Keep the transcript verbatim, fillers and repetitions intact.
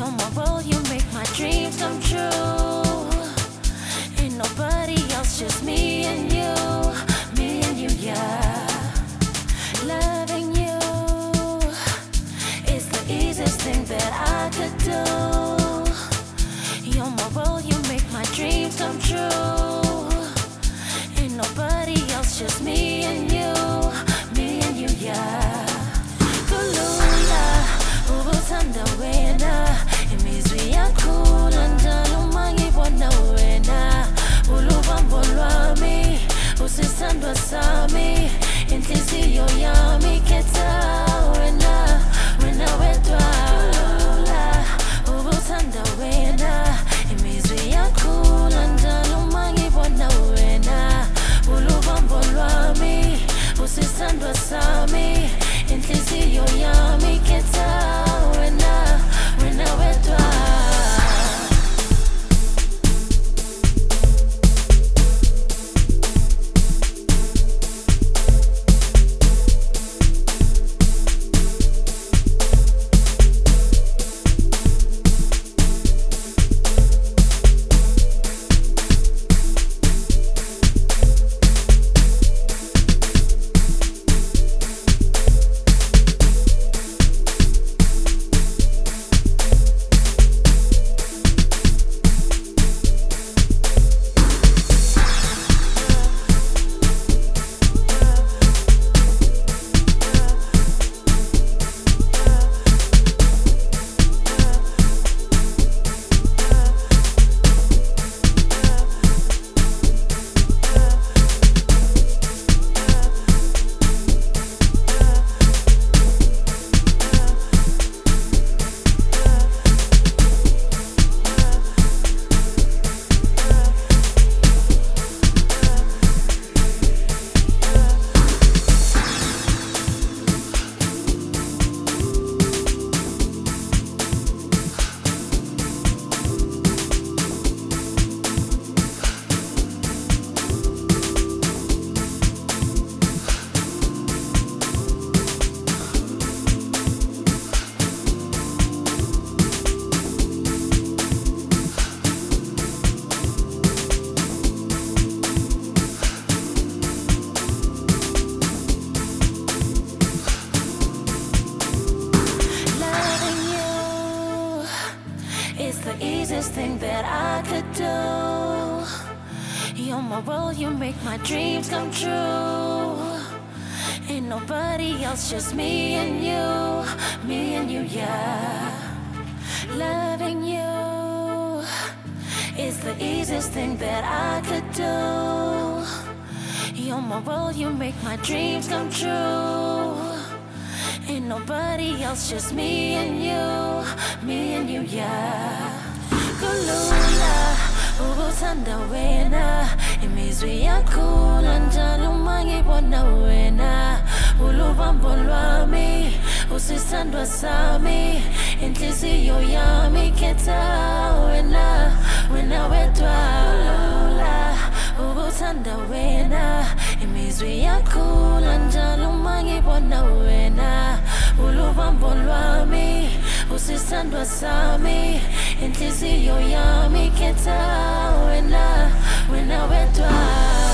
You're my world, you make my dreams come true. Ain't nobody else, just me and you. Me and you, yeah. Loving you is the easiest thing that I could do. You're my world, you make my dreams come true. Ain't nobody else, just me and you. Me and you, yeah. Kulula, ubuthanda wena. Imizwi yakho njalo mangibona wena. Ulubambo lwami, usisandwa sami. Inhliziyo yami khetha wena, wena wedwa. Kulula, ubuthanda wena. Imizwi yakho njalo mangibona wena. Ulubambo lwami, usisandwa sami. Inhliziyo yami khetha wena, wena wedwa. It's the easiest thing that I could do. You're my world, you make my dreams come true. Ain't nobody else, just me and you. Me and you, yeah. Loving you is the easiest thing that I could do. You're my world, you make my dreams come true. Ain't nobody else, just me and you. Me and you, yeah. Kulula, ubuthanda wena. Imizwi yakho njalo mangibona wena. Ulubambo lwami, usisandwa sami. Inhliziyo yami khetha wena, wena wedwa. Kulula, ubuthanda wena. Imizwi yakho njalo mangibona wena. Ulubambo lwami, usisandwa sami. Inhliziyo yami khetha wena, wena wedwa.